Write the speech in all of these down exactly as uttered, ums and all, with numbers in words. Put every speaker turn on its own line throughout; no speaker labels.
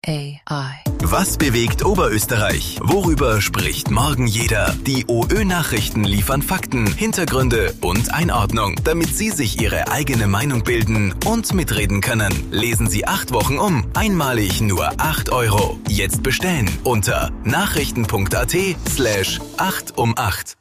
A I.
Was bewegt Oberösterreich? Worüber spricht morgen jeder? Die OÖ-Nachrichten liefern Fakten, Hintergründe und Einordnung, damit Sie sich Ihre eigene Meinung bilden und mitreden können. Lesen Sie acht Wochen um, einmalig nur acht Euro. Jetzt bestellen unter nachrichten.at slash acht um acht.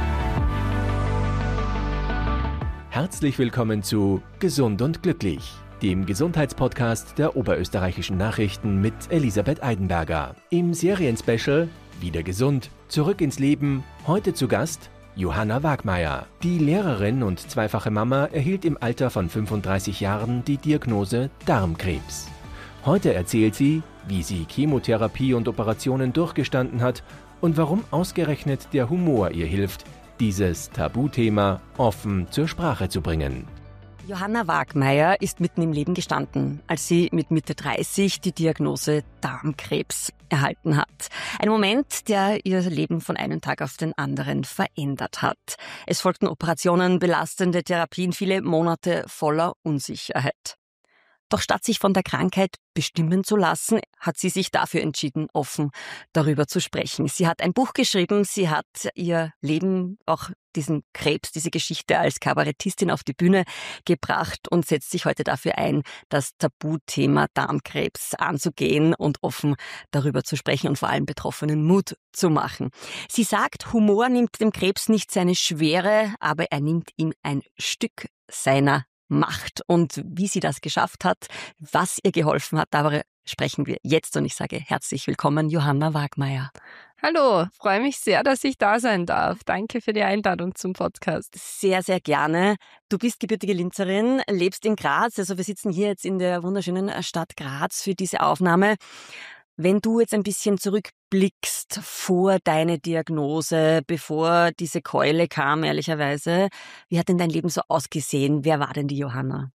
Herzlich willkommen zu Gesund und Glücklich, dem Gesundheitspodcast der Oberösterreichischen Nachrichten mit Elisabeth Eidenberger. Im Serienspecial Wieder gesund, zurück ins Leben, heute zu Gast Johanna Wagmeier. Die Lehrerin und zweifache Mama erhielt im Alter von fünfunddreißig Jahren die Diagnose Darmkrebs. Heute erzählt sie, wie sie Chemotherapie und Operationen durchgestanden hat und warum ausgerechnet der Humor ihr hilft, dieses Tabuthema offen zur Sprache zu bringen.
Johanna Wagmeier ist mitten im Leben gestanden, als sie mit Mitte dreißig die Diagnose Darmkrebs erhalten hat. Ein Moment, der ihr Leben von einem Tag auf den anderen verändert hat. Es folgten Operationen, belastende Therapien, viele Monate voller Unsicherheit. Doch statt sich von der Krankheit bestimmen zu lassen, hat sie sich dafür entschieden, offen darüber zu sprechen. Sie hat ein Buch geschrieben, sie hat ihr Leben, auch diesen Krebs, diese Geschichte als Kabarettistin auf die Bühne gebracht und setzt sich heute dafür ein, das Tabuthema Darmkrebs anzugehen und offen darüber zu sprechen und vor allem Betroffenen Mut zu machen. Sie sagt, Humor nimmt dem Krebs nicht seine Schwere, aber er nimmt ihm ein Stück seiner Macht. Und wie sie das geschafft hat, was ihr geholfen hat, darüber sprechen wir jetzt. Und ich sage herzlich willkommen, Johanna Wagmeier.
Hallo, freue mich sehr, dass ich da sein darf. Danke für die Einladung zum Podcast.
Sehr, sehr gerne. Du bist gebürtige Linzerin, lebst in Graz. Also wir sitzen hier jetzt in der wunderschönen Stadt Graz für diese Aufnahme. Wenn du jetzt ein bisschen zurückblickst vor deine Diagnose, bevor diese Keule kam, ehrlicherweise, wie hat denn dein Leben so ausgesehen? Wer war denn die Johanna?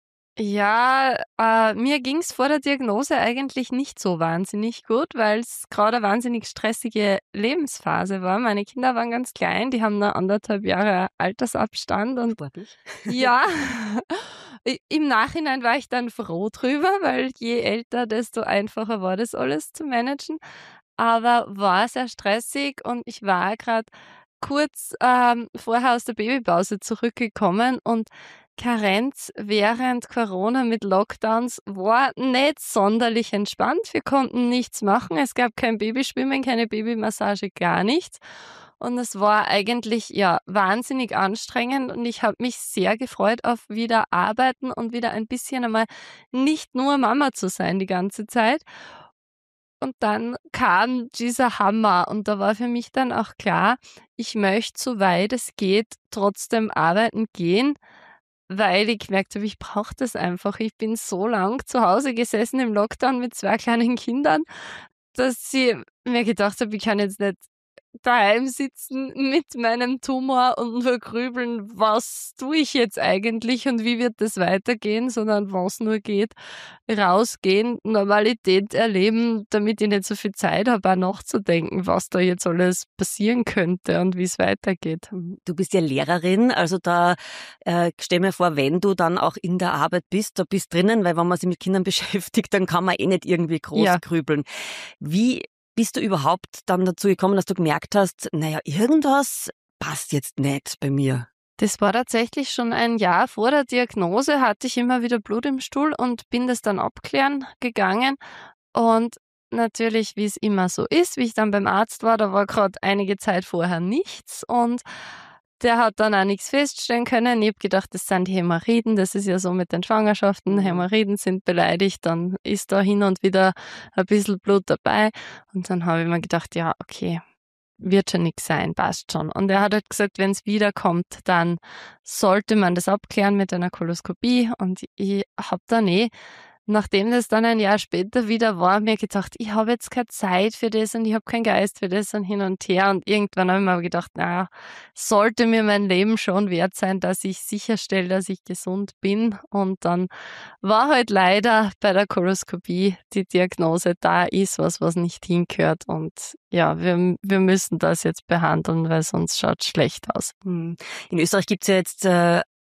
Ja, äh, mir ging's vor der Diagnose eigentlich nicht so wahnsinnig gut, weil es gerade eine wahnsinnig stressige Lebensphase war. Meine Kinder waren ganz klein, die haben nur anderthalb Jahre Altersabstand. Und
Sportlich.
ja, im Nachhinein war ich dann froh drüber, weil je älter, desto einfacher war das alles zu managen. Aber war sehr stressig und ich war gerade kurz ähm, vorher aus der Babypause zurückgekommen und Karenz während Corona mit Lockdowns war nicht sonderlich entspannt. Wir konnten nichts machen. Es gab kein Babyschwimmen, keine Babymassage, gar nichts. Und es war eigentlich ja wahnsinnig anstrengend und ich habe mich sehr gefreut auf wieder arbeiten und wieder ein bisschen einmal nicht nur Mama zu sein die ganze Zeit. Und dann kam dieser Hammer und da war für mich dann auch klar, ich möchte, soweit es geht, trotzdem arbeiten gehen, weil ich gemerkt habe, ich brauche das einfach. Ich bin so lang zu Hause gesessen im Lockdown mit zwei kleinen Kindern, dass ich mir gedacht habe, ich kann jetzt nicht daheim sitzen mit meinem Tumor und nur grübeln, was tue ich jetzt eigentlich und wie wird das weitergehen, sondern was nur geht, rausgehen, Normalität erleben, damit ich nicht so viel Zeit habe, auch nachzudenken, was da jetzt alles passieren könnte und wie es weitergeht.
Du bist ja Lehrerin, also da äh, stell mir vor, wenn du dann auch in der Arbeit bist, da bist drinnen, weil wenn man sich mit Kindern beschäftigt, dann kann man eh nicht irgendwie groß
Ja.
grübeln. Wie bist du überhaupt dann dazu gekommen, dass du gemerkt hast, naja, irgendwas passt jetzt nicht bei mir?
Das war tatsächlich schon ein Jahr vor der Diagnose, hatte ich immer wieder Blut im Stuhl und bin das dann abklären gegangen. Und natürlich, wie es immer so ist, wie ich dann beim Arzt war, da war gerade einige Zeit vorher nichts und der hat dann auch nichts feststellen können. Ich habe gedacht, das sind die Hämorrhoiden, das ist ja so mit den Schwangerschaften. Hämorrhoiden sind beleidigt, dann ist da hin und wieder ein bisschen Blut dabei. Und dann habe ich mir gedacht, ja, okay, wird schon nichts sein, passt schon. Und er hat halt gesagt, wenn es wiederkommt, dann sollte man das abklären mit einer Koloskopie. Und ich habe dann eh, nachdem das dann ein Jahr später wieder war, mir gedacht, ich habe jetzt keine Zeit für das und ich habe keinen Geist für das und hin und her. Und irgendwann habe ich mir aber gedacht, naja, sollte mir mein Leben schon wert sein, dass ich sicherstelle, dass ich gesund bin. Und dann war halt leider bei der Koloskopie die Diagnose, da ist was, was nicht hingehört. Und ja, wir, wir müssen das jetzt behandeln, weil sonst schaut es schlecht aus.
In Österreich gibt es ja jetzt äh,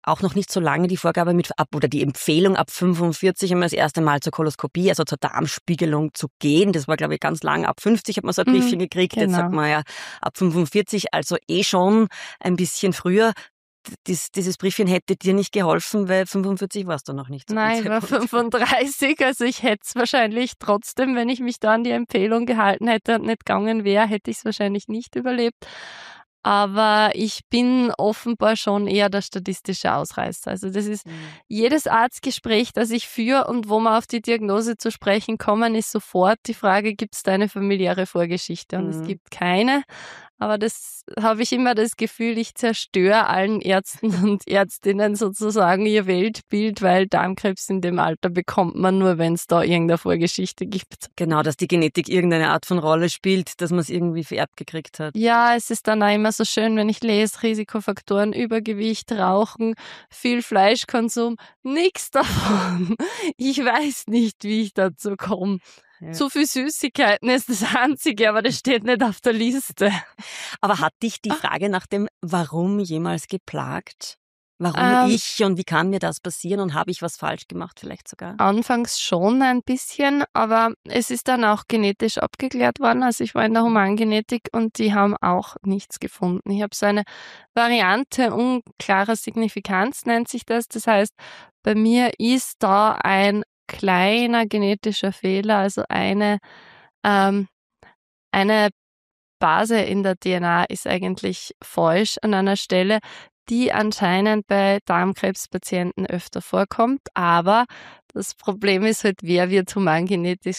auch noch nicht so lange die Vorgabe mit ab oder die Empfehlung ab fünfundvierzig einmal das erste Mal zur Koloskopie, also zur Darmspiegelung zu gehen. Das war, glaube ich, ganz lang. Ab fünfzig hat man so ein Briefchen mhm, gekriegt. Genau. Jetzt sagt man ja ab fünfundvierzig, also eh schon ein bisschen früher. Dies, dieses Briefchen hätte dir nicht geholfen, weil fünfundvierzig warst du noch nicht. So
Nein, ich war fünfunddreißig, also ich hätte es wahrscheinlich trotzdem, wenn ich mich da an die Empfehlung gehalten hätte und nicht gegangen wäre, hätte ich es wahrscheinlich nicht überlebt. Aber ich bin offenbar schon eher der statistische Ausreißer. Also das ist mhm. jedes Arztgespräch, das ich führe und wo man auf die Diagnose zu sprechen kommen, ist sofort die Frage, gibt es da eine familiäre Vorgeschichte? Und mhm. es gibt keine. Aber das habe ich immer das Gefühl, ich zerstöre allen Ärzten und Ärztinnen sozusagen ihr Weltbild, weil Darmkrebs in dem Alter bekommt man nur, wenn es da irgendeine Vorgeschichte gibt.
Genau, dass die Genetik irgendeine Art von Rolle spielt, dass man es irgendwie vererbt gekriegt hat.
Ja, es ist dann auch immer so schön, wenn ich lese, Risikofaktoren, Übergewicht, Rauchen, viel Fleischkonsum, nichts davon. Ich weiß nicht, wie ich dazu komme. Ja. Zu viel Süßigkeiten ist das Einzige, aber das steht nicht auf der Liste.
Aber hat dich die Frage nach dem Warum jemals geplagt? Warum ähm, ich und wie kann mir das passieren und habe ich was falsch gemacht vielleicht sogar?
Anfangs schon ein bisschen, aber es ist dann auch genetisch abgeklärt worden. Also ich war in der Humangenetik und die haben auch nichts gefunden. Ich habe so eine Variante unklarer Signifikanz, nennt sich das. Das heißt, bei mir ist da ein kleiner genetischer Fehler, also eine, ähm, eine Base in der D N A ist eigentlich falsch an einer Stelle, die anscheinend bei Darmkrebspatienten öfter vorkommt. Aber das Problem ist halt, wer wird humangenetisch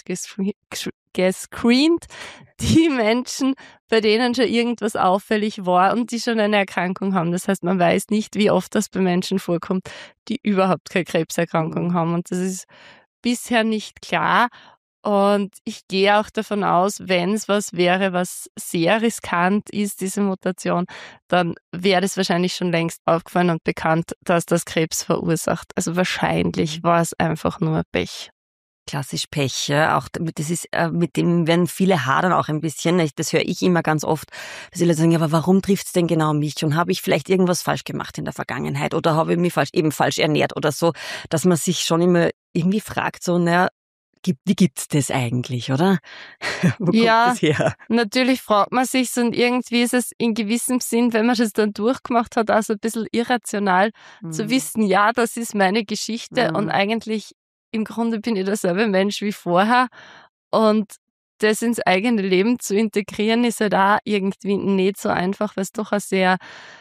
gescreent? Die Menschen, bei denen schon irgendwas auffällig war und die schon eine Erkrankung haben. Das heißt, man weiß nicht, wie oft das bei Menschen vorkommt, die überhaupt keine Krebserkrankung haben. Und das ist bisher nicht klar. Und ich gehe auch davon aus, wenn es was wäre, was sehr riskant ist, diese Mutation, dann wäre das wahrscheinlich schon längst aufgefallen und bekannt, dass das Krebs verursacht. Also wahrscheinlich war es einfach nur Pech.
Klassisch Pech, ja. Auch das ist, mit dem werden viele hadern auch ein bisschen. Das höre ich immer ganz oft, dass sie sagen, ja, aber warum trifft's denn genau mich? Und habe ich vielleicht irgendwas falsch gemacht in der Vergangenheit? Oder habe ich mich falsch, eben falsch ernährt oder so? Dass man sich schon immer irgendwie fragt, so, naja, wie gibt's das eigentlich, oder? Wo kommt
ja,
das her?
Natürlich fragt man sich und irgendwie ist es in gewissem Sinn, wenn man das dann durchgemacht hat, also ein bisschen irrational mhm. zu wissen, ja, das ist meine Geschichte mhm. und eigentlich im Grunde bin ich derselbe Mensch wie vorher und das ins eigene Leben zu integrieren ist halt auch irgendwie nicht so einfach, weil es doch eine sehr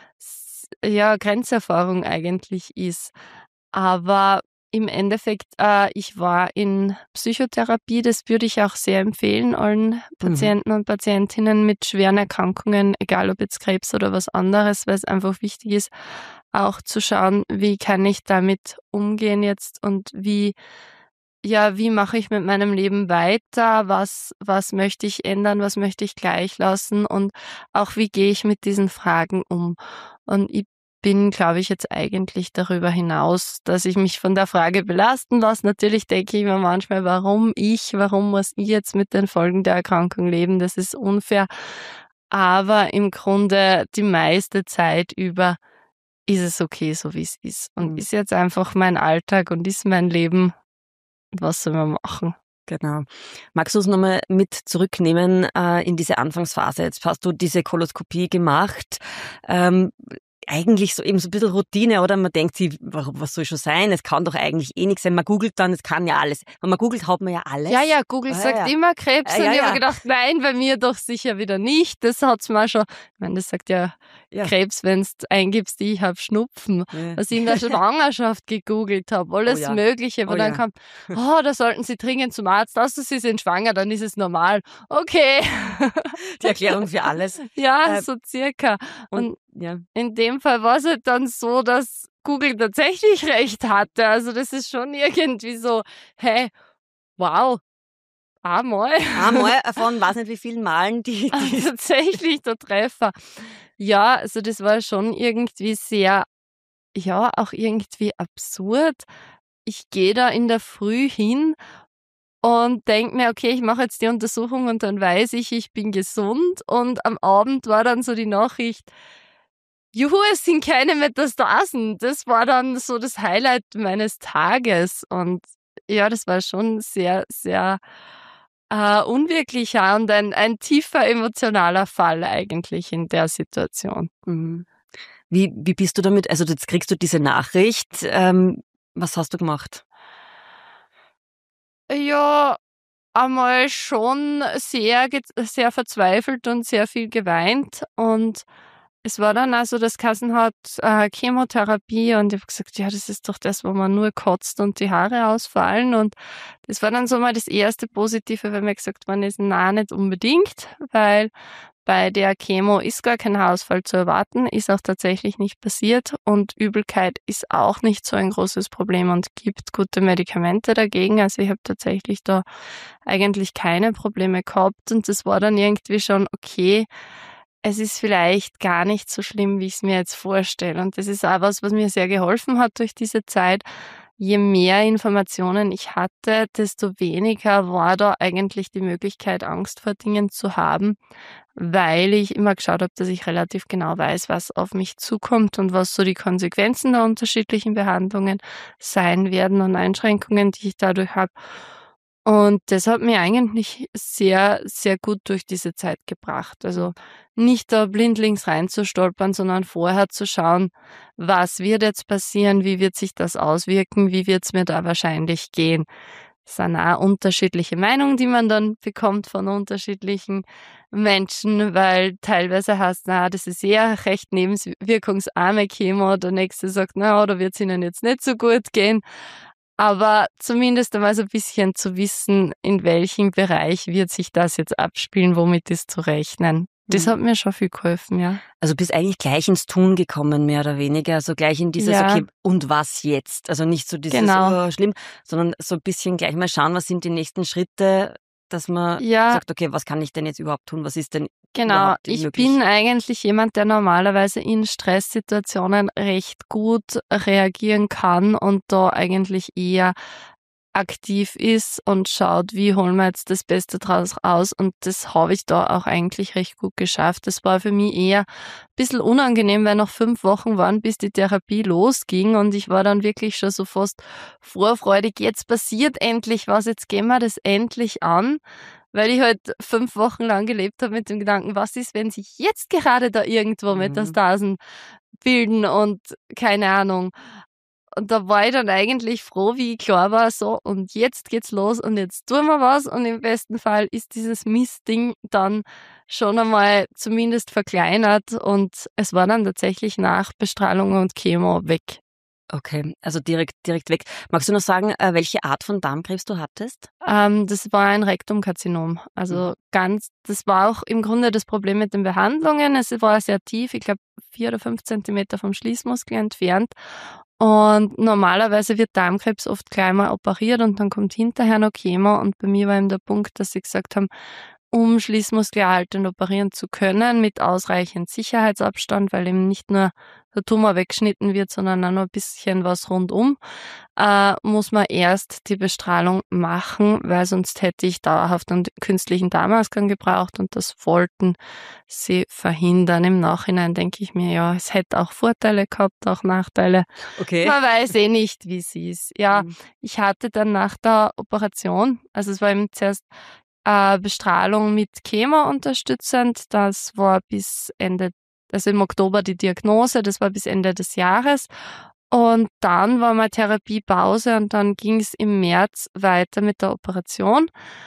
ja, Grenzerfahrung eigentlich ist. Aber im Endeffekt, äh, ich war in Psychotherapie, das würde ich auch sehr empfehlen, allen Patienten mhm. und Patientinnen mit schweren Erkrankungen, egal ob jetzt Krebs oder was anderes, weil es einfach wichtig ist, auch zu schauen, wie kann ich damit umgehen jetzt und wie, ja, wie mache ich mit meinem Leben weiter, was, was möchte ich ändern, was möchte ich gleich lassen und auch wie gehe ich mit diesen Fragen um. Und ich bin, glaube ich, jetzt eigentlich darüber hinaus, dass ich mich von der Frage belasten lasse. Natürlich denke ich mir manchmal, warum ich, warum muss ich jetzt mit den Folgen der Erkrankung leben? Das ist unfair. Aber im Grunde die meiste Zeit über ist es okay, so wie es ist. Und mhm. ist jetzt einfach mein Alltag und ist mein Leben. Was soll man machen?
Genau. Magst du uns nochmal mit zurücknehmen äh, in diese Anfangsphase? Jetzt hast du diese Koloskopie gemacht. Ähm, eigentlich so eben so ein bisschen Routine, oder? Man denkt sich, was soll schon sein? Es kann doch eigentlich eh nichts sein. Man googelt dann, es kann ja alles. Wenn man googelt, hat man ja alles.
Ja, ja, Google ah, sagt ja. immer Krebs. Ah, ja, und ich ja. habe gedacht, nein, bei mir doch sicher wieder nicht. Das hat's mal schon, ich meine, das sagt ja, ja. Krebs, wenn du eingibst, ich habe Schnupfen. Ja. Was ich in der Schwangerschaft gegoogelt habe, alles oh, ja. Mögliche. Aber oh, dann ja. kam, oh, da sollten Sie dringend zum Arzt. Außer Sie sind schwanger, dann ist es normal. Okay.
Die Erklärung für alles.
Ja, äh, so circa. Und, und ja. in dem Fall war es halt dann so, dass Google tatsächlich recht hatte. Also das ist schon irgendwie so, hey, wow, einmal.
Einmal von weiß nicht wie vielen Malen die, die
tatsächlich der Treffer. Ja, also das war schon irgendwie sehr, ja, auch irgendwie absurd. Ich gehe da in der Früh hin und denke mir, okay, ich mache jetzt die Untersuchung und dann weiß ich, ich bin gesund. Und am Abend war dann so die Nachricht, juhu, es sind keine Metastasen. Das war dann so das Highlight meines Tages. Und ja, das war schon sehr, sehr äh, unwirklicher und ein, ein tiefer emotionaler Fall eigentlich in der Situation.
Mhm. Wie, wie bist du damit, also jetzt kriegst du diese Nachricht, ähm, was hast du gemacht?
Ja, einmal schon sehr, ge- sehr verzweifelt und sehr viel geweint. Und es war dann also, das Kassen hat äh, Chemotherapie und ich habe gesagt, ja, das ist doch das, wo man nur kotzt und die Haare ausfallen. Und das war dann so mal das erste Positive, wenn mir gesagt worden ist, na, nicht unbedingt, weil bei der Chemo ist gar kein Haarausfall zu erwarten, ist auch tatsächlich nicht passiert und Übelkeit ist auch nicht so ein großes Problem und gibt gute Medikamente dagegen. Also ich habe tatsächlich da eigentlich keine Probleme gehabt und das war dann irgendwie schon okay. Es ist vielleicht gar nicht so schlimm, wie ich es mir jetzt vorstelle. Und das ist auch was, was mir sehr geholfen hat durch diese Zeit. Je mehr Informationen ich hatte, desto weniger war da eigentlich die Möglichkeit, Angst vor Dingen zu haben, weil ich immer geschaut habe, dass ich relativ genau weiß, was auf mich zukommt und was so die Konsequenzen der unterschiedlichen Behandlungen sein werden und Einschränkungen, die ich dadurch habe. Und das hat mich eigentlich sehr, sehr gut durch diese Zeit gebracht. Also nicht da blindlings reinzustolpern, sondern vorher zu schauen, was wird jetzt passieren, wie wird sich das auswirken, wie wird es mir da wahrscheinlich gehen. Das sind auch unterschiedliche Meinungen, die man dann bekommt von unterschiedlichen Menschen, weil teilweise heißt, na, das ist eher recht nebenwirkungsarme Chemo, der nächste sagt, na, da wird es ihnen jetzt nicht so gut gehen. Aber zumindest einmal so ein bisschen zu wissen, in welchem Bereich wird sich das jetzt abspielen, womit ist zu rechnen. Das hat mir schon viel geholfen, ja.
Also bist eigentlich gleich ins Tun gekommen, mehr oder weniger. Also gleich in dieses,
Ja.
okay, und was jetzt? Also nicht so dieses,
Genau.
oh, schlimm, sondern so ein bisschen gleich mal schauen, was sind die nächsten Schritte, dass man
Ja.
sagt, okay, was kann ich denn jetzt überhaupt tun? Was ist denn
Genau,
überhaupt
ich
möglich?
bin eigentlich jemand, der normalerweise in Stresssituationen recht gut reagieren kann und da eigentlich eher aktiv ist und schaut, wie holen wir jetzt das Beste draus raus. Und das habe ich da auch eigentlich recht gut geschafft. Das war für mich eher ein bisschen unangenehm, weil noch fünf Wochen waren, bis die Therapie losging. Und ich war dann wirklich schon so fast vorfreudig, jetzt passiert endlich was, jetzt gehen wir das endlich an. Weil ich halt fünf Wochen lang gelebt habe mit dem Gedanken, was ist, wenn sich jetzt gerade da irgendwo
Mhm.
Metastasen bilden und keine Ahnung. Und da war ich dann eigentlich froh, wie klar war, so, und jetzt geht's los und jetzt tun wir was. Und im besten Fall ist dieses Mistding dann schon einmal zumindest verkleinert und es war dann tatsächlich nach Bestrahlung und Chemo weg.
Okay, also direkt, direkt weg. Magst du noch sagen, äh, welche Art von Darmkrebs du hattest?
Ähm, das war ein Rektumkarzinom. Also ganz, das war auch im Grunde das Problem mit den Behandlungen. Es war sehr tief, ich glaube vier oder fünf Zentimeter vom Schließmuskel entfernt. Und normalerweise wird Darmkrebs oft gleich mal operiert und dann kommt hinterher noch Chemo. Und bei mir war eben der Punkt, dass sie gesagt haben, um schließmuskelerhaltend operieren zu können, mit ausreichend Sicherheitsabstand, weil eben nicht nur der Tumor weggeschnitten wird, sondern auch noch ein bisschen was rundum, äh, muss man erst die Bestrahlung machen, weil sonst hätte ich dauerhaft einen künstlichen Darmausgang gebraucht und das wollten sie verhindern. Im Nachhinein denke ich mir, ja, es hätte auch Vorteile gehabt, auch Nachteile.
Okay.
Man weiß eh nicht, wie es ist. Ja,
Mhm.
ich hatte dann nach der Operation, also es war eben zuerst äh, Bestrahlung mit Chemo unterstützend. Das war bis Ende, also im Oktober die Diagnose, das war bis Ende des Jahres. Und dann war mal Therapiepause und dann ging es im März weiter mit der Operation,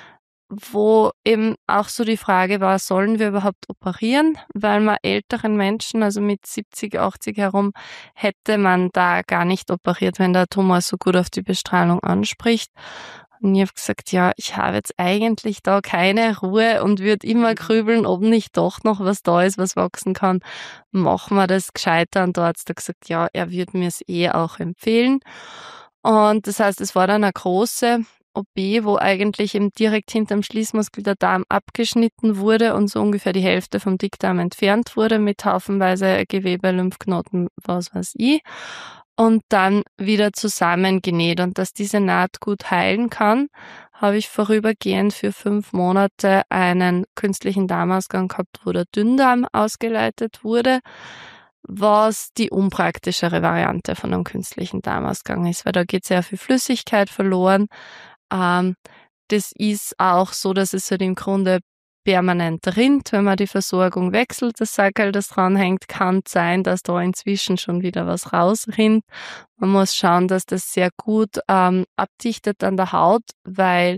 wo eben auch so die Frage war, sollen wir überhaupt operieren? Weil man älteren Menschen, also mit siebzig, achtzig herum, hätte man da gar nicht operiert, wenn der Tumor so gut auf die Bestrahlung anspricht. Und ich habe gesagt, ja, ich habe jetzt eigentlich da keine Ruhe und würde immer grübeln, ob nicht doch noch was da ist, was wachsen kann. Machen wir das gescheiter. Und der Arzt hat gesagt, ja, er würde mir es eh auch empfehlen. Und das heißt, es war dann eine große O P, wo eigentlich eben direkt hinterm Schließmuskel der Darm abgeschnitten wurde und so ungefähr die Hälfte vom Dickdarm entfernt wurde mit haufenweise Gewebe, Lymphknoten, was weiß ich. Und dann wieder zusammengenäht. Und dass diese Naht gut heilen kann, habe ich vorübergehend für fünf Monate einen künstlichen Darmausgang gehabt, wo der Dünndarm ausgeleitet wurde, was die unpraktischere Variante von einem künstlichen Darmausgang ist, weil da geht sehr viel Flüssigkeit verloren. Ähm, das ist auch so, dass es halt im Grunde permanent rinnt, wenn man die Versorgung wechselt. Das Sackerl, das dranhängt, kann sein, dass da inzwischen schon wieder was rausrinnt. Man muss schauen, dass das sehr gut ähm, abdichtet an der Haut, weil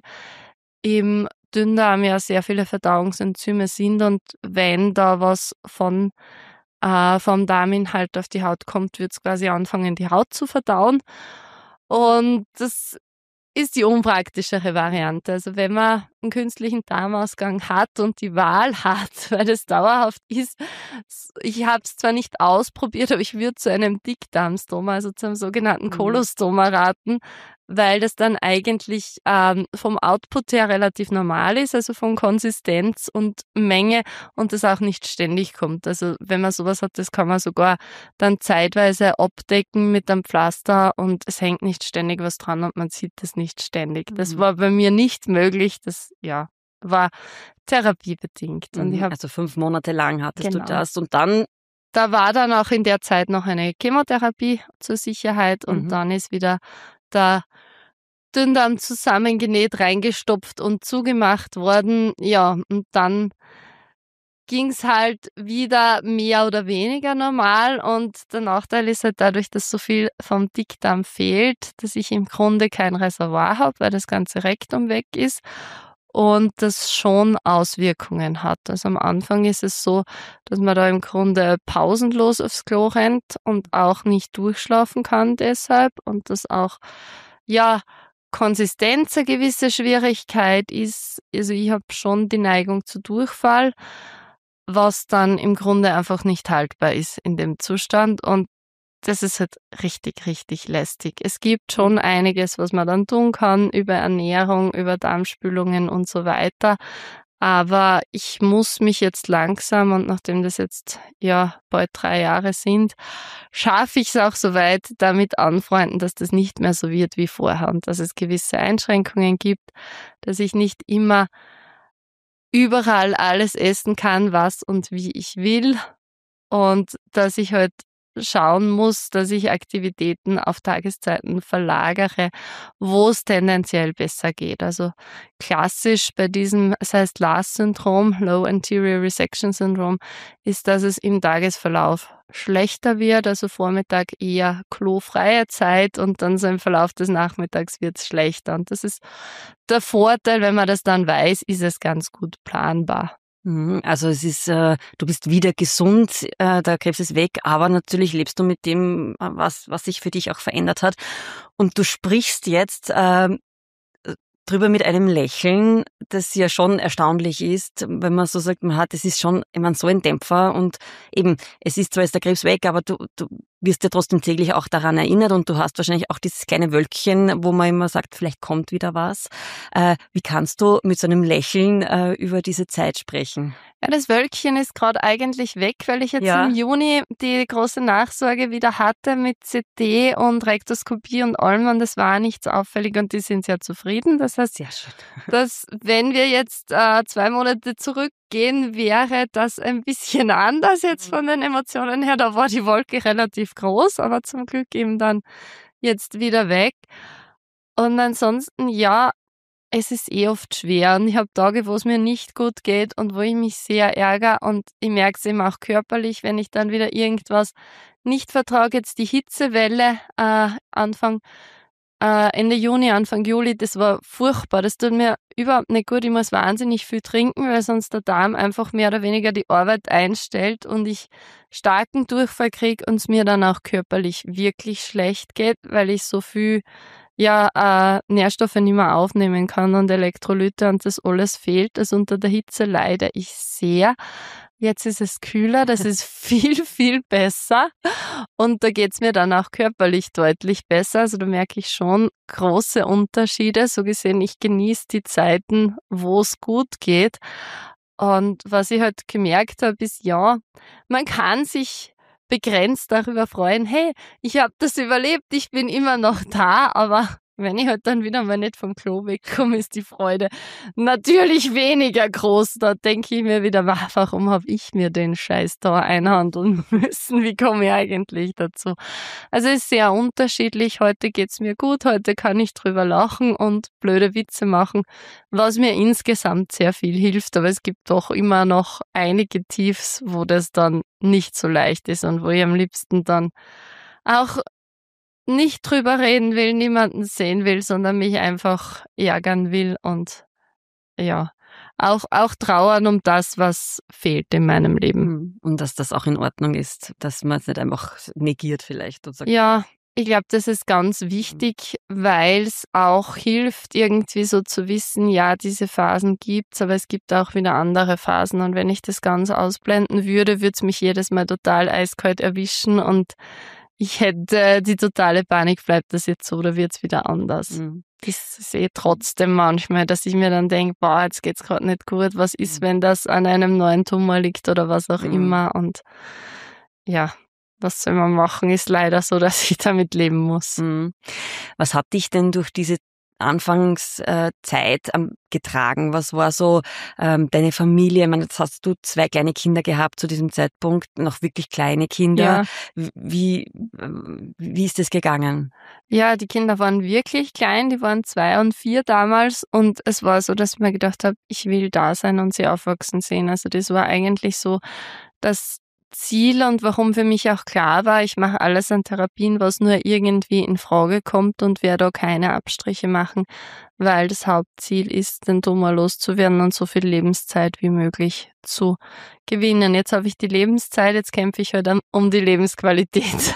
im Dünndarm ja sehr viele Verdauungsenzyme sind und wenn da was von äh, vom Darminhalt auf die Haut kommt, wird es quasi anfangen, die Haut zu verdauen. Und das ist die unpraktischere Variante. Also wenn man einen künstlichen Darmausgang hat und die Wahl hat, weil das dauerhaft ist, ich habe es zwar nicht ausprobiert, aber ich würde zu einem Dickdarmstoma, also zu einem sogenannten Kolostoma raten, weil das dann eigentlich ähm, vom Output her relativ normal ist, also von Konsistenz und Menge und das auch nicht ständig kommt. Also wenn man sowas hat, das kann man sogar dann zeitweise abdecken mit einem Pflaster und es hängt nicht ständig was dran und man sieht das nicht ständig. Das
Mhm.
war bei mir nicht möglich, das ja war therapiebedingt. Und ich
Mhm.
hab,
Also fünf Monate lang hattest
Genau.
du das und dann
da war dann auch in der Zeit noch eine Chemotherapie zur Sicherheit und
Mhm.
dann ist wieder der Dünndarm zusammengenäht, reingestopft und zugemacht worden. Ja, und dann ging's halt wieder mehr oder weniger normal und der Nachteil ist halt dadurch, dass so viel vom Dickdarm fehlt, dass ich im Grunde kein Reservoir habe, weil das ganze Rektum weg ist und das schon Auswirkungen hat. Also am Anfang ist es so, dass man da im Grunde pausenlos aufs Klo rennt und auch nicht durchschlafen kann deshalb und das auch, ja, Konsistenz eine gewisse Schwierigkeit ist. Also ich habe schon die Neigung zu Durchfall, was dann im Grunde einfach nicht haltbar ist in dem Zustand und das ist halt richtig, richtig lästig. Es gibt schon einiges, was man dann tun kann über Ernährung, über Darmspülungen und so weiter. Aber ich muss mich jetzt langsam, und nachdem das jetzt ja bald drei Jahre sind, schaffe ich es auch so weit damit anfreunden, dass das nicht mehr so wird wie vorher und dass es gewisse Einschränkungen gibt, dass ich nicht immer überall alles essen kann, was und wie ich will und dass ich halt schauen muss, dass ich Aktivitäten auf Tageszeiten verlagere, wo es tendenziell besser geht. Also klassisch bei diesem, es heißt L A S-Syndrom, Low Anterior Resection Syndrom, ist, dass es im Tagesverlauf schlechter wird, also Vormittag eher klofreie Zeit und dann so im Verlauf des Nachmittags wird es schlechter. Und das ist der Vorteil, wenn man das dann weiß, ist es ganz gut planbar.
Mhm. Also es ist, äh, du bist wieder gesund, äh, der Krebs ist weg, aber natürlich lebst du mit dem, äh, was, was sich für dich auch verändert hat. Und du sprichst jetzt äh, drüber mit einem Lächeln, das ja schon erstaunlich ist, wenn man so sagt, man hat, es ist schon, ich meine, so ein Dämpfer und eben, es ist zwar jetzt der Krebs weg, aber du, du wirst ja trotzdem täglich auch daran erinnert und du hast wahrscheinlich auch dieses kleine Wölkchen, wo man immer sagt, vielleicht kommt wieder was. Äh, wie kannst du mit so einem Lächeln äh, über diese Zeit sprechen?
Ja, das Wölkchen ist gerade eigentlich weg, weil ich jetzt
Ja.
im Juni die große Nachsorge wieder hatte mit C T und Rektoskopie und allem und es war nichts auffällig und die sind sehr zufrieden. Das heißt,
Sehr schön.
dass wenn wir jetzt äh, zwei Monate zurückgehen, wäre das ein bisschen anders jetzt von den Emotionen her. Da war die Wolke relativ groß, aber zum Glück eben dann jetzt wieder weg. Und ansonsten, ja, es ist eh oft schwer und ich habe Tage, wo es mir nicht gut geht und wo ich mich sehr ärgere und ich merke es eben auch körperlich, wenn ich dann wieder irgendwas nicht vertrage. Jetzt die Hitzewelle äh, Anfang äh, Ende Juni, Anfang Juli, das war furchtbar. Das tut mir überhaupt nicht gut. Ich muss wahnsinnig viel trinken, weil sonst der Darm einfach mehr oder weniger die Arbeit einstellt und ich starken Durchfall kriege und es mir dann auch körperlich wirklich schlecht geht, weil ich so viel ja äh, Nährstoffe nicht mehr aufnehmen kann und Elektrolyte und das alles fehlt. Also unter der Hitze leide ich sehr. Jetzt ist es kühler, das ist viel, viel besser und da geht's mir dann auch körperlich deutlich besser. Also da merke ich schon große Unterschiede. So gesehen, ich genieße die Zeiten, wo es gut geht. Und was ich halt gemerkt habe, ist, ja, man kann sich begrenzt darüber freuen, hey, ich habe das überlebt, ich bin immer noch da, aber wenn ich halt dann wieder mal nicht vom Klo wegkomme, ist die Freude natürlich weniger groß. Da denke ich mir wieder, warum habe ich mir den Scheiß da einhandeln müssen? Wie komme ich eigentlich dazu? Also es ist sehr unterschiedlich. Heute geht's mir gut, heute kann ich drüber lachen und blöde Witze machen, was mir insgesamt sehr viel hilft. Aber es gibt doch immer noch einige Tiefs, wo das dann nicht so leicht ist und wo ich am liebsten dann auch nicht drüber reden will, niemanden sehen will, sondern mich einfach ärgern will und ja, auch, auch trauern um das, was fehlt in meinem Leben.
Und dass das auch in Ordnung ist, dass man es nicht einfach negiert vielleicht und sagt.
Ja, ich glaube, das ist ganz wichtig, weil es auch hilft, irgendwie so zu wissen, ja, diese Phasen gibt's, aber es gibt auch wieder andere Phasen. Und wenn ich das ganz ausblenden würde, würde es mich jedes Mal total eiskalt erwischen und ich hätte die totale Panik, bleibt das jetzt so oder wird's wieder anders? Mhm. Das ist eh trotzdem manchmal, dass ich mir dann denke, boah, jetzt geht's gerade nicht gut, was ist, wenn das an einem neuen Tumor liegt oder was auch mhm. immer und ja, was soll man machen, ist leider so, dass ich damit leben muss.
Mhm. Was hat dich denn durch diese Anfangszeit ähm, getragen? Was war so ähm, deine Familie? Ich meine, jetzt hast du zwei kleine Kinder gehabt zu diesem Zeitpunkt, noch wirklich kleine Kinder. Ja. Wie, wie ist das gegangen?
Ja, die Kinder waren wirklich klein, die waren zwei und vier damals und es war so, dass ich mir gedacht habe, ich will da sein und sie aufwachsen sehen. Also das war eigentlich so das Ziel und warum für mich auch klar war, ich mache alles an Therapien, was nur irgendwie in Frage kommt und werde da keine Abstriche machen, weil das Hauptziel ist, den Tumor loszuwerden und so viel Lebenszeit wie möglich zu gewinnen. Jetzt habe ich die Lebenszeit, jetzt kämpfe ich halt um die Lebensqualität.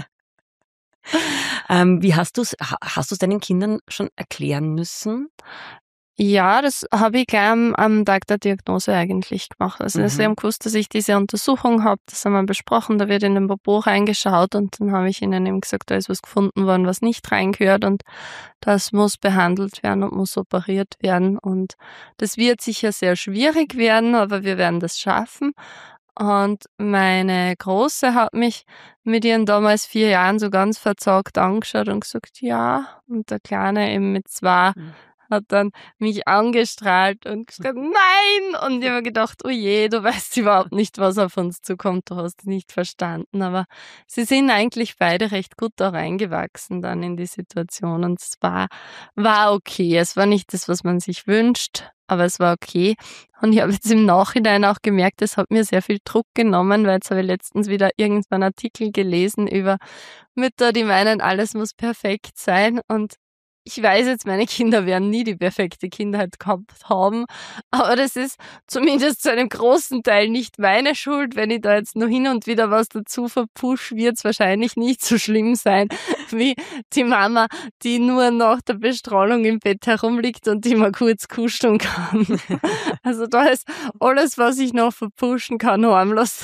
ähm, wie hast du es hast du es deinen Kindern schon erklären müssen?
Ja, das habe ich gleich am, am Tag der Diagnose eigentlich gemacht. Also mhm. sie haben gewusst, dass ich diese Untersuchung habe, das haben wir besprochen, da wird in den Popo reingeschaut und dann habe ich ihnen eben gesagt, da ist was gefunden worden, was nicht reingehört und das muss behandelt werden und muss operiert werden und das wird sicher sehr schwierig werden, aber wir werden das schaffen. Und meine Große hat mich mit ihren damals vier Jahren so ganz verzagt angeschaut und gesagt, ja, und der Kleine eben mit zwei mhm. hat dann mich angestrahlt und gesagt, nein! Und ich habe gedacht, oh je, du weißt überhaupt nicht, was auf uns zukommt, du hast es nicht verstanden. Aber sie sind eigentlich beide recht gut da reingewachsen dann in die Situation und es war, war okay. Es war nicht das, was man sich wünscht, aber es war okay. Und ich habe jetzt im Nachhinein auch gemerkt, es hat mir sehr viel Druck genommen, weil jetzt habe ich letztens wieder irgendwann einen Artikel gelesen über Mütter, die meinen, alles muss perfekt sein und ich weiß jetzt, meine Kinder werden nie die perfekte Kindheit gehabt haben, aber das ist zumindest zu einem großen Teil nicht meine Schuld. Wenn ich da jetzt nur hin und wieder was dazu verpush, wird es wahrscheinlich nicht so schlimm sein, wie die Mama, die nur nach der Bestrahlung im Bett herumliegt und die mal kurz kuscheln kann. Also da ist alles, was ich noch verpushen kann, harmlos.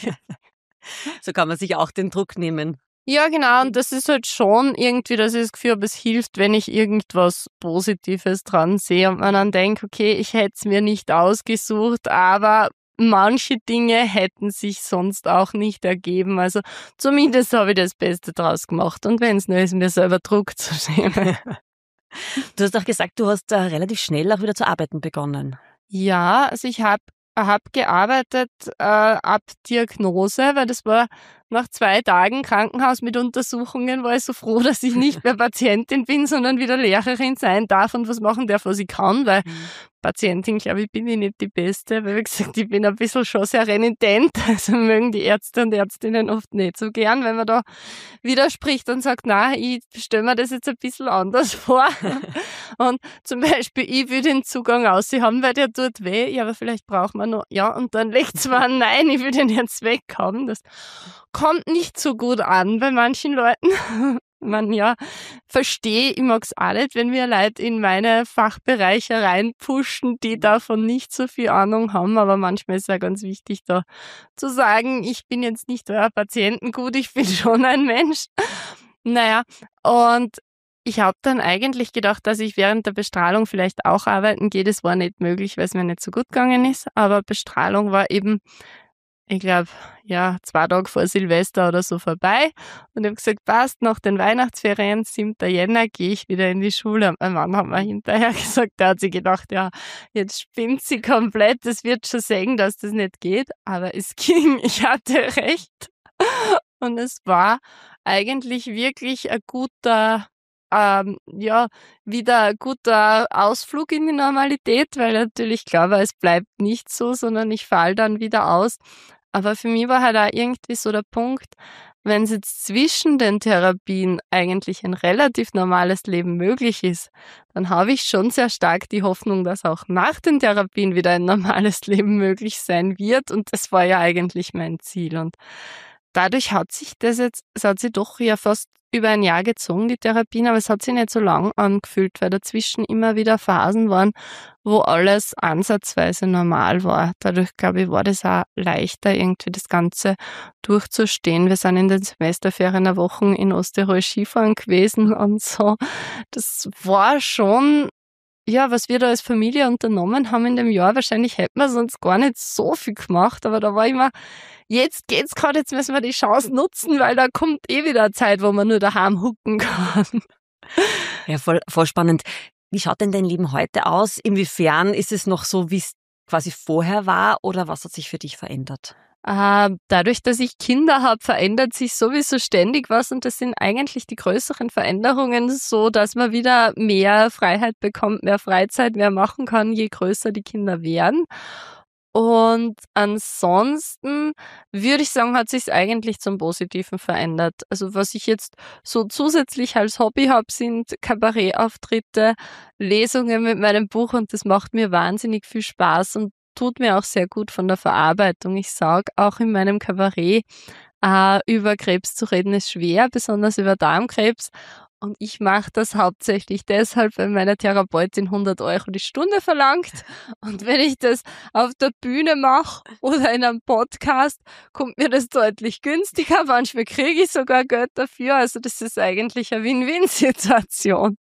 So kann man sich auch den Druck nehmen.
Ja, genau. Und das ist halt schon irgendwie, dass ich das Gefühl habe, es hilft, wenn ich irgendwas Positives dran sehe und man dann denkt, okay, ich hätte es mir nicht ausgesucht, aber manche Dinge hätten sich sonst auch nicht ergeben. Also zumindest habe ich das Beste draus gemacht. Und wenn es nur ist, mir selber Druck zu nehmen.
Du hast auch gesagt, du hast da relativ schnell auch wieder zu arbeiten begonnen.
Ja, also ich habe hab gearbeitet äh, ab Diagnose, weil das war nach zwei Tagen Krankenhaus mit Untersuchungen, war ich so froh, dass ich nicht mehr Patientin bin, sondern wieder Lehrerin sein darf und was machen darf, was ich kann, weil mhm. Patientin, glaube ich, bin ich nicht die Beste, weil wie gesagt, ich bin ein bisschen schon sehr renitent, also mögen die Ärzte und Ärztinnen oft nicht so gern, wenn man da widerspricht und sagt, na, ich stelle mir das jetzt ein bisschen anders vor. Und zum Beispiel, ich will den Zugang aus sie haben, weil der tut weh, ja, aber vielleicht braucht man noch, ja, und dann legt es mal, nein, ich will den jetzt weg haben. Das kommt nicht so gut an bei manchen Leuten. Man ja, verstehe, ich mag's auch nicht, wenn wir Leute in meine Fachbereiche reinpushen, die davon nicht so viel Ahnung haben, aber manchmal ist es ja ganz wichtig, da zu sagen, ich bin jetzt nicht euer Patientengut, ich bin schon ein Mensch. Naja, und ich habe dann eigentlich gedacht, dass ich während der Bestrahlung vielleicht auch arbeiten gehe. Das war nicht möglich, weil es mir nicht so gut gegangen ist, aber Bestrahlung war eben ich glaube, ja, zwei Tage vor Silvester oder so vorbei. Und ich habe gesagt, passt, nach den Weihnachtsferien, siebten Jänner, gehe ich wieder in die Schule. Und mein Mann hat mir hinterher gesagt, der hat sich gedacht, ja, jetzt spinnt sie komplett, das wird schon sehen, dass das nicht geht. Aber es ging, ich hatte recht. Und es war eigentlich wirklich ein guter, ähm, ja, wieder ein guter Ausflug in die Normalität, weil natürlich klar war, es bleibt nicht so, sondern ich falle dann wieder aus. Aber für mich war halt auch irgendwie so der Punkt, wenn es jetzt zwischen den Therapien eigentlich ein relativ normales Leben möglich ist, dann habe ich schon sehr stark die Hoffnung, dass auch nach den Therapien wieder ein normales Leben möglich sein wird. Und das war ja eigentlich mein Ziel. Und dadurch hat sich das jetzt, es hat sich doch ja fast über ein Jahr gezogen, die Therapien, aber es hat sich nicht so lang angefühlt, weil dazwischen immer wieder Phasen waren, wo alles ansatzweise normal war. Dadurch, glaube ich, war das auch leichter, irgendwie das Ganze durchzustehen. Wir sind in den Semesterferien eine Woche in Osttirol Skifahren gewesen und so. Das war schon, ja, was wir da als Familie unternommen haben in dem Jahr. Wahrscheinlich hätten wir sonst gar nicht so viel gemacht, aber da war immer, jetzt geht's gerade, jetzt müssen wir die Chance nutzen, weil da kommt eh wieder eine Zeit, wo man nur daheim hucken kann.
Ja, voll, voll spannend. Wie schaut denn dein Leben heute aus? Inwiefern ist es noch so, wie es quasi vorher war, oder was hat sich für dich verändert?
Äh, dadurch, dass ich Kinder habe, verändert sich sowieso ständig was, und das sind eigentlich die größeren Veränderungen, so dass man wieder mehr Freiheit bekommt, mehr Freizeit, mehr machen kann, je größer die Kinder werden. Und ansonsten würde ich sagen, hat sich's eigentlich zum Positiven verändert. Also was ich jetzt so zusätzlich als Hobby habe, sind Kabarettauftritte, Lesungen mit meinem Buch, und das macht mir wahnsinnig viel Spaß und tut mir auch sehr gut von der Verarbeitung. Ich sage auch in meinem Kabarett, äh, über Krebs zu reden ist schwer, besonders über Darmkrebs. Und ich mache das hauptsächlich deshalb, weil meine Therapeutin hundert Euro die Stunde verlangt. Und wenn ich das auf der Bühne mache oder in einem Podcast, kommt mir das deutlich günstiger. Manchmal kriege ich sogar Geld dafür. Also das ist eigentlich eine Win-Win-Situation.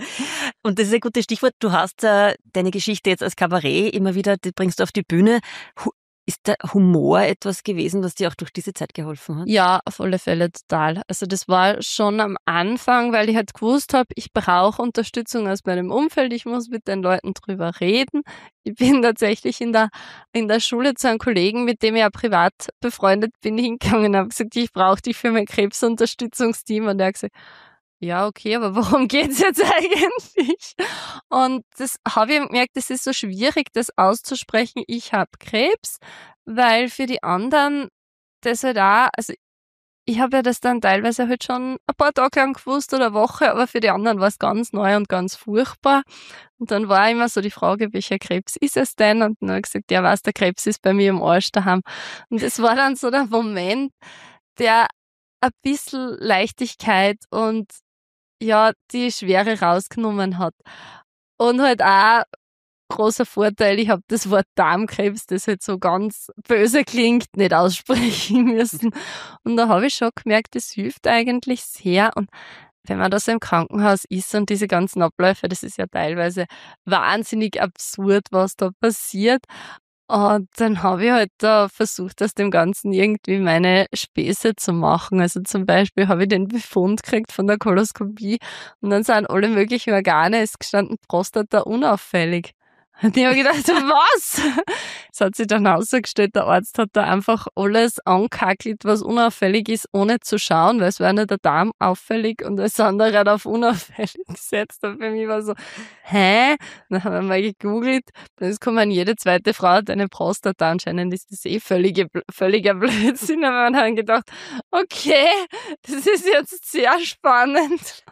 Und das ist ein gutes Stichwort. Du hast äh, deine Geschichte jetzt als Kabarett immer wieder, die bringst du auf die Bühne. Hu- Ist der Humor etwas gewesen, was dir auch durch diese Zeit geholfen hat?
Ja, auf alle Fälle total. Also das war schon am Anfang, weil ich halt gewusst habe, ich brauche Unterstützung aus meinem Umfeld, ich muss mit den Leuten drüber reden. Ich bin tatsächlich in der in der Schule zu einem Kollegen, mit dem ich ja privat befreundet bin, hingegangen und habe gesagt, ich brauche dich für mein Krebsunterstützungsteam. Und der hat gesagt, ja, okay, aber worum geht's jetzt eigentlich? Und das habe ich gemerkt, es ist so schwierig, das auszusprechen, ich habe Krebs, weil für die anderen das halt auch, also ich habe ja das dann teilweise halt schon ein paar Tage lang gewusst oder eine Woche, aber für die anderen war es ganz neu und ganz furchtbar. Und dann war immer so die Frage, welcher Krebs ist es denn? Und dann habe ich gesagt, ja, was, der Krebs ist bei mir im Arsch daheim. Und das war dann so der Moment, der ein bisschen Leichtigkeit und ja, die Schwere rausgenommen hat. Und halt auch großer Vorteil, ich habe das Wort Darmkrebs, das halt so ganz böse klingt, nicht aussprechen müssen. Und da habe ich schon gemerkt, das hilft eigentlich sehr. Und wenn man da so im Krankenhaus ist und diese ganzen Abläufe, das ist ja teilweise wahnsinnig absurd, was da passiert. Und dann habe ich halt da versucht, aus dem Ganzen irgendwie meine Späße zu machen. Also zum Beispiel habe ich den Befund gekriegt von der Koloskopie und dann sind alle möglichen Organe, ist gestanden, Prostata unauffällig. Und ich habe gedacht, was? Es hat sich dann herausgestellt, der Arzt hat da einfach alles angekackelt, was unauffällig ist, ohne zu schauen, weil es war nicht der Darm auffällig und das andere hat auf unauffällig gesetzt. Und für mich war so, hä? Dann haben wir mal gegoogelt, dann ist gekommen, jede zweite Frau hat eine Prostata, anscheinend ist das eh völlige, völliger Blödsinn. Aber man hat gedacht, okay, das ist jetzt sehr spannend.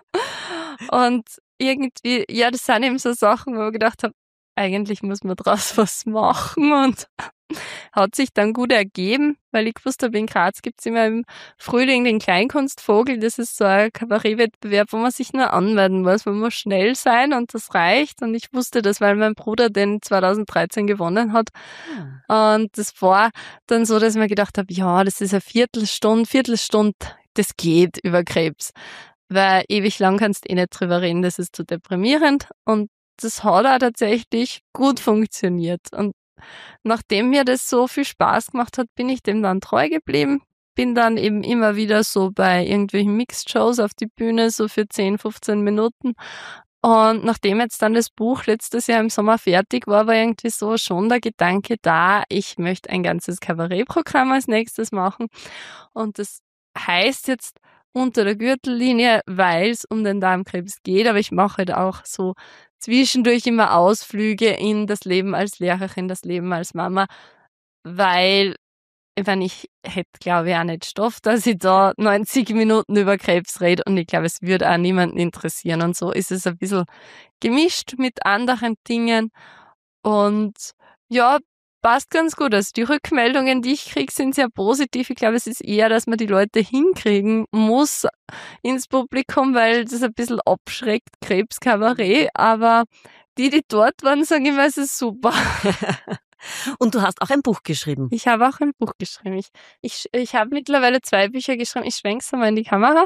Und irgendwie, ja, das sind eben so Sachen, wo ich gedacht habe, eigentlich muss man draus was machen, und hat sich dann gut ergeben, weil ich gewusst habe, in Graz gibt's immer im Frühling den Kleinkunstvogel. Das ist so ein Kabarettwettbewerb, wo man sich nur anmelden muss. Man muss schnell sein und das reicht. Und ich wusste das, weil mein Bruder den zweitausenddreizehn gewonnen hat. Und das war dann so, dass ich mir gedacht habe, ja, das ist eine Viertelstunde, Viertelstunde, das geht über Krebs. Weil ewig lang kannst du eh nicht drüber reden, das ist zu deprimierend. Und das hat auch tatsächlich gut funktioniert. Und nachdem mir das so viel Spaß gemacht hat, bin ich dem dann treu geblieben. Bin dann eben immer wieder so bei irgendwelchen Mixed-Shows auf die Bühne, so für zehn, fünfzehn Minuten. Und nachdem jetzt dann das Buch letztes Jahr im Sommer fertig war, war irgendwie so schon der Gedanke da, ich möchte ein ganzes Kabarettprogramm als nächstes machen. Und das heißt jetzt unter der Gürtellinie, weil es um den Darmkrebs geht, aber ich mache halt auch so zwischendurch immer Ausflüge in das Leben als Lehrerin, das Leben als Mama, weil ich meine, ich hätte, glaube ich, auch nicht Stoff, dass ich da neunzig Minuten über Krebs rede und ich glaube, es würde auch niemanden interessieren und so ist es ein bisschen gemischt mit anderen Dingen und ja, passt ganz gut. Also die Rückmeldungen, die ich kriege, sind sehr positiv. Ich glaube, es ist eher, dass man die Leute hinkriegen muss ins Publikum, weil das ein bisschen abschreckt, Krebskabarett, aber die, die dort waren, sagen immer, es ist super.
Und du hast auch ein Buch geschrieben.
Ich habe auch ein Buch geschrieben. Ich, ich, ich habe mittlerweile zwei Bücher geschrieben. Ich schwenk's mal in die Kamera.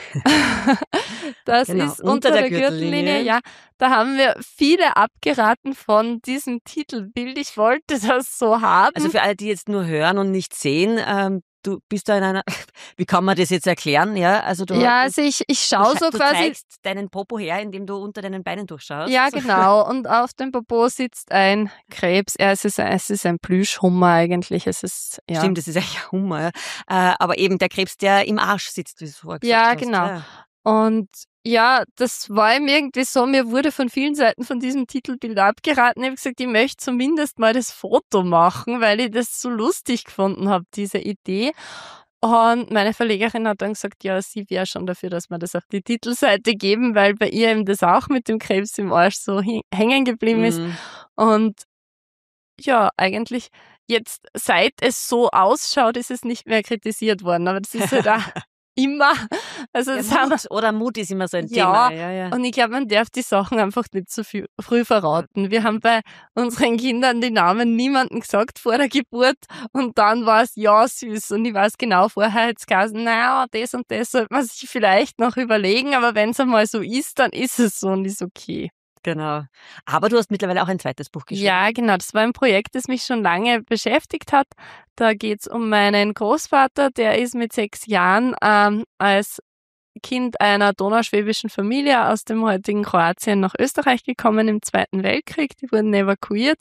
Das
genau,
ist unter, unter der, der Gürtellinie. Gürtellinie. Ja, da haben wir viele abgeraten von diesem Titelbild. Ich wollte das so haben.
Also für alle, die jetzt nur hören und nicht sehen, ähm, du bist da in einer, wie kann man das jetzt erklären? Ja, also du,
ja, also ich, ich schaue so
du
quasi.
Du zeigst deinen Popo her, indem du unter deinen Beinen durchschaust.
Ja, genau. Und auf dem Popo sitzt ein Krebs. Ja, es ist, es ist ein Plüschhummer eigentlich. Es ist, ja.
Stimmt, das ist eigentlich ein Hummer. Ja. Äh, aber eben der Krebs, der im Arsch sitzt, wie du vorher gesagt
ja,
hast.
Genau.
Ja, genau.
Und ja, das war ihm irgendwie so, mir wurde von vielen Seiten von diesem Titelbild abgeraten. Ich habe gesagt, ich möchte zumindest mal das Foto machen, weil ich das so lustig gefunden habe, diese Idee. Und meine Verlegerin hat dann gesagt, ja, sie wäre schon dafür, dass wir das auf die Titelseite geben, weil bei ihr eben das auch mit dem Krebs im Arsch so hängen geblieben
Mhm.
ist. Und ja, eigentlich jetzt, seit es so ausschaut, ist es nicht mehr kritisiert worden. Aber das ist halt auch immer. Also
Ja,
das
Mut,
haben,
oder Mut ist immer so ein
ja,
Thema. Ja, ja.
und ich glaube, man darf die Sachen einfach nicht so viel, früh verraten. Wir haben bei unseren Kindern die Namen niemandem gesagt vor der Geburt und dann war es ja süß und ich weiß genau, vorher hat es gesagt, naja, das und das sollte man sich vielleicht noch überlegen, aber wenn es einmal so ist, dann ist es so und ist okay.
Genau. Aber du hast mittlerweile auch ein zweites Buch geschrieben.
Ja, genau. Das war ein Projekt, das mich schon lange beschäftigt hat. Da geht's um meinen Großvater, der ist mit sechs Jahren ähm, als Kind einer donauschwäbischen Familie aus dem heutigen Kroatien nach Österreich gekommen im Zweiten Weltkrieg. Die wurden evakuiert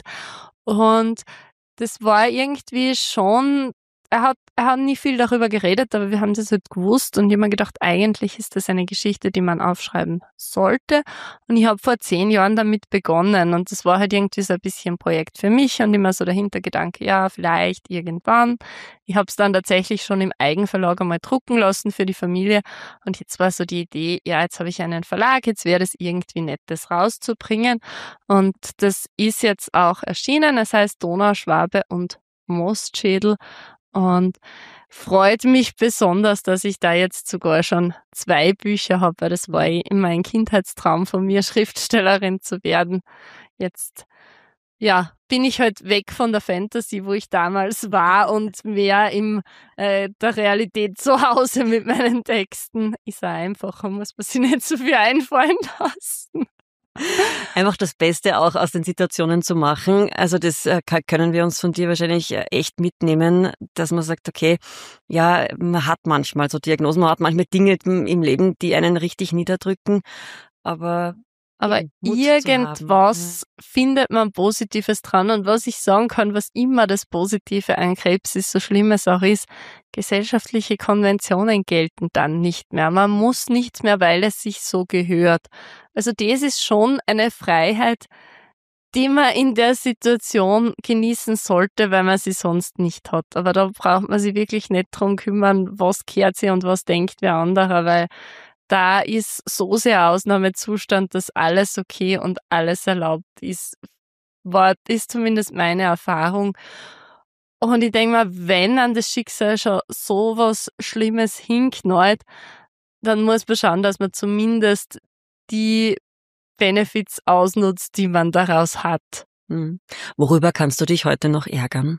und das war irgendwie schon, er hat, er hat nie viel darüber geredet, aber wir haben das halt gewusst und ich habe mir gedacht, eigentlich ist das eine Geschichte, die man aufschreiben sollte. Und ich habe vor zehn Jahren damit begonnen und das war halt irgendwie so ein bisschen ein Projekt für mich und immer so der Hintergedanke, ja, vielleicht irgendwann. Ich habe es dann tatsächlich schon im Eigenverlag einmal drucken lassen für die Familie und jetzt war so die Idee, ja, jetzt habe ich einen Verlag, jetzt wäre das irgendwie nett, das rauszubringen und das ist jetzt auch erschienen. Es heißt Donau, Schwabe und Mostschädel. Und freut mich besonders, dass ich da jetzt sogar schon zwei Bücher habe, weil das war immer ein Kindheitstraum von mir, Schriftstellerin zu werden. Jetzt, ja, bin ich halt weg von der Fantasy, wo ich damals war und mehr in äh, der Realität zu Hause mit meinen Texten. Ist auch einfacher, muss man sich nicht so viel einfallen lassen.
Einfach das Beste auch aus den Situationen zu machen. Also das äh, können wir uns von dir wahrscheinlich echt mitnehmen, dass man sagt, okay, ja, man hat manchmal so Diagnosen, man hat manchmal Dinge im Leben, die einen richtig niederdrücken, aber
Aber irgendwas findet man Positives dran. Und was ich sagen kann, was immer das Positive an Krebs ist, so schlimm es auch ist, gesellschaftliche Konventionen gelten dann nicht mehr. Man muss nichts mehr, weil es sich so gehört. Also das ist schon eine Freiheit, die man in der Situation genießen sollte, weil man sie sonst nicht hat. Aber da braucht man sich wirklich nicht drum kümmern, was gehört sie und was denkt wer anderer, weil da ist so sehr Ausnahmezustand, dass alles okay und alles erlaubt ist. War, ist zumindest meine Erfahrung. Und ich denke mal, wenn an das Schicksal schon so was Schlimmes hinknallt, dann muss man schauen, dass man zumindest die Benefits ausnutzt, die man daraus hat.
Hm. Worüber kannst du dich heute noch ärgern?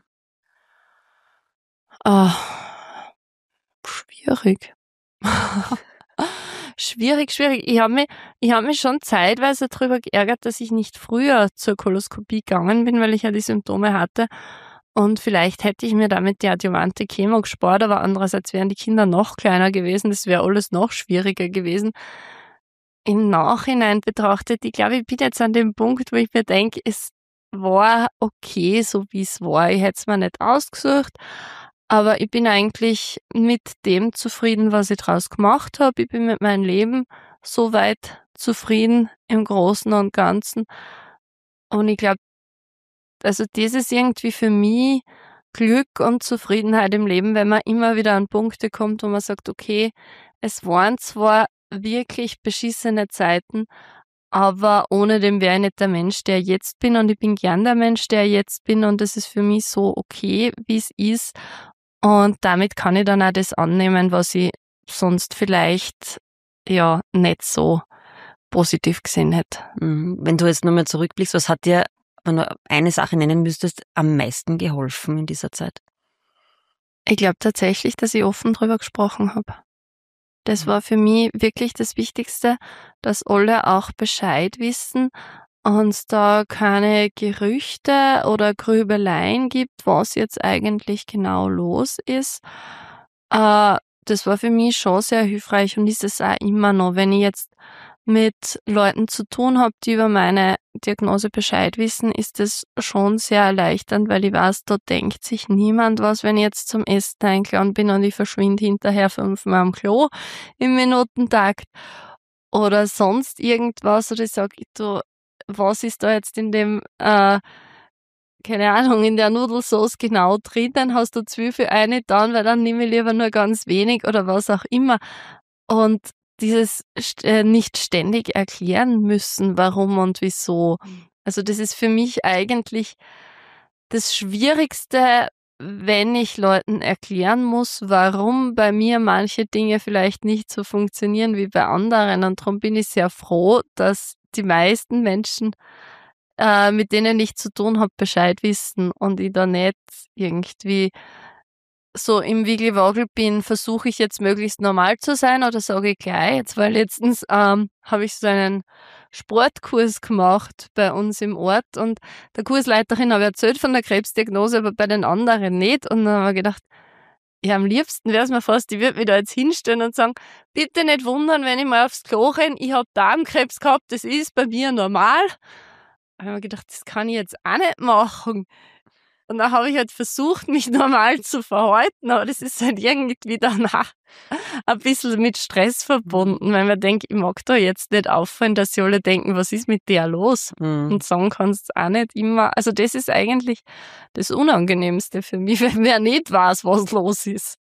Oh, schwierig. schwierig, schwierig. Ich habe mich, ich hab mich schon zeitweise darüber geärgert, dass ich nicht früher zur Koloskopie gegangen bin, weil ich ja die Symptome hatte. Und vielleicht hätte ich mir damit die adjuvante Chemo gespart, aber andererseits wären die Kinder noch kleiner gewesen. Das wäre alles noch schwieriger gewesen. Im Nachhinein betrachtet, ich glaube, ich bin jetzt an dem Punkt, wo ich mir denke, es war okay, so wie es war. Ich hätte es mir nicht ausgesucht, aber ich bin eigentlich mit dem zufrieden, was ich draus gemacht habe. Ich bin mit meinem Leben so weit zufrieden im Großen und Ganzen. Und ich glaube, also das ist irgendwie für mich Glück und Zufriedenheit im Leben, wenn man immer wieder an Punkte kommt, wo man sagt, okay, es waren zwar wirklich beschissene Zeiten, aber ohne dem wäre ich nicht der Mensch, der ich jetzt bin, und ich bin gern der Mensch, der ich jetzt bin, und das ist für mich so okay, wie es ist, und damit kann ich dann auch das annehmen, was ich sonst vielleicht ja nicht so positiv gesehen hätte.
Wenn du jetzt nochmal zurückblickst, was hat dir, wenn du eine Sache nennen müsstest, am meisten geholfen in dieser Zeit?
Ich glaube tatsächlich, dass ich offen drüber gesprochen habe. Das war für mich wirklich das Wichtigste, dass alle auch Bescheid wissen und es da keine Gerüchte oder Grübeleien gibt, was jetzt eigentlich genau los ist. Äh, das war für mich schon sehr hilfreich und ist es auch immer noch, wenn ich jetzt mit Leuten zu tun habe, die über meine Diagnose Bescheid wissen, ist das schon sehr erleichternd, weil ich weiß, da denkt sich niemand was, wenn ich jetzt zum Essen eingeladen bin und ich verschwinde hinterher fünfmal am Klo im Minutentakt oder sonst irgendwas, oder ich sage, du, was ist da jetzt in dem, äh, keine Ahnung, in der Nudelsauce genau drin, dann hast du Zwiebel eine dann, weil dann nehme ich lieber nur ganz wenig oder was auch immer. Und dieses äh, nicht ständig erklären müssen, warum und wieso. Also das ist für mich eigentlich das Schwierigste, wenn ich Leuten erklären muss, warum bei mir manche Dinge vielleicht nicht so funktionieren wie bei anderen. Und darum bin ich sehr froh, dass die meisten Menschen, äh, mit denen ich zu tun habe, Bescheid wissen und ich da nicht irgendwie so im Wiggelwagel bin, versuche ich jetzt möglichst normal zu sein oder sage ich gleich, jetzt weil letztens ähm, habe ich so einen Sportkurs gemacht bei uns im Ort und der Kursleiterin habe ich erzählt von der Krebsdiagnose, aber bei den anderen nicht, und dann habe ich gedacht, ja, am liebsten wäre es mir fast, ich würde mich da jetzt hinstellen und sagen, bitte nicht wundern, wenn ich mal aufs Klo renne, ich habe Darmkrebs gehabt, das ist bei mir normal. Da habe ich mir gedacht, das kann ich jetzt auch nicht machen. Und dann habe ich halt versucht, mich normal zu verhalten, aber das ist halt irgendwie danach ein bisschen mit Stress verbunden, weil man denkt, ich mag da jetzt nicht auffallen, dass sie alle denken, was ist mit der los? Mhm. Und sagen kannst du auch nicht immer. Also das ist eigentlich das Unangenehmste für mich, wenn wer nicht weiß, was los ist.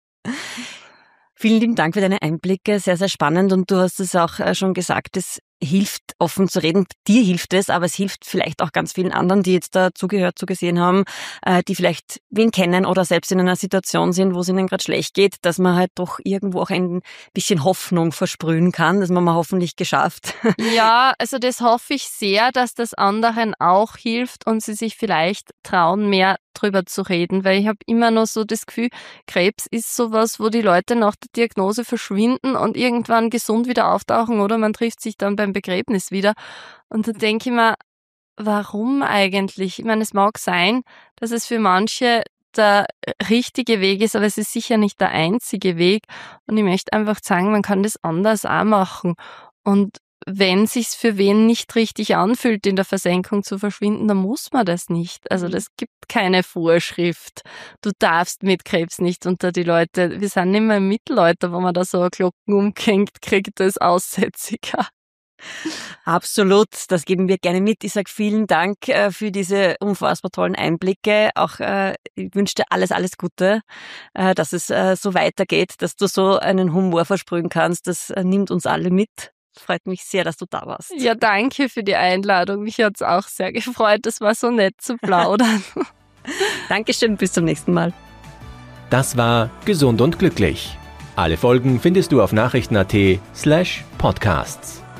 Vielen lieben Dank für deine Einblicke, sehr, sehr spannend, und du hast es auch schon gesagt, es hilft, offen zu reden. Dir hilft es, aber es hilft vielleicht auch ganz vielen anderen, die jetzt da zugehört, zugesehen haben, die vielleicht wen kennen oder selbst in einer Situation sind, wo es ihnen gerade schlecht geht, dass man halt doch irgendwo auch ein bisschen Hoffnung versprühen kann. Das haben wir hoffentlich geschafft.
Ja, also das hoffe ich sehr, dass das anderen auch hilft und sie sich vielleicht trauen, mehr drüber zu reden, weil ich habe immer noch so das Gefühl, Krebs ist sowas, wo die Leute nach der Diagnose verschwinden und irgendwann gesund wieder auftauchen, oder man trifft sich dann beim Begräbnis wieder. Und da denke ich mir, warum eigentlich? Ich meine, es mag sein, dass es für manche der richtige Weg ist, aber es ist sicher nicht der einzige Weg. Und ich möchte einfach sagen, man kann das anders auch machen. Und wenn sich's für wen nicht richtig anfühlt, in der Versenkung zu verschwinden, dann muss man das nicht. Also das gibt keine Vorschrift. Du darfst mit Krebs nicht unter die Leute. Wir sind nicht mehr im Mittelalter, wo man da so eine Glocken umgehängt kriegt als Aussätziger.
Absolut, das geben wir gerne mit. Ich sage vielen Dank äh, für diese unfassbar tollen Einblicke. Auch äh, ich wünsche dir alles, alles Gute, äh, dass es äh, so weitergeht, dass du so einen Humor versprühen kannst. Das äh, nimmt uns alle mit. Freut mich sehr, dass du da warst.
Ja, danke für die Einladung. Mich hat's auch sehr gefreut. Das war so nett zu plaudern.
Dankeschön, bis zum nächsten Mal.
Das war Gesund und Glücklich. Alle Folgen findest du auf nachrichten punkt at slash podcasts.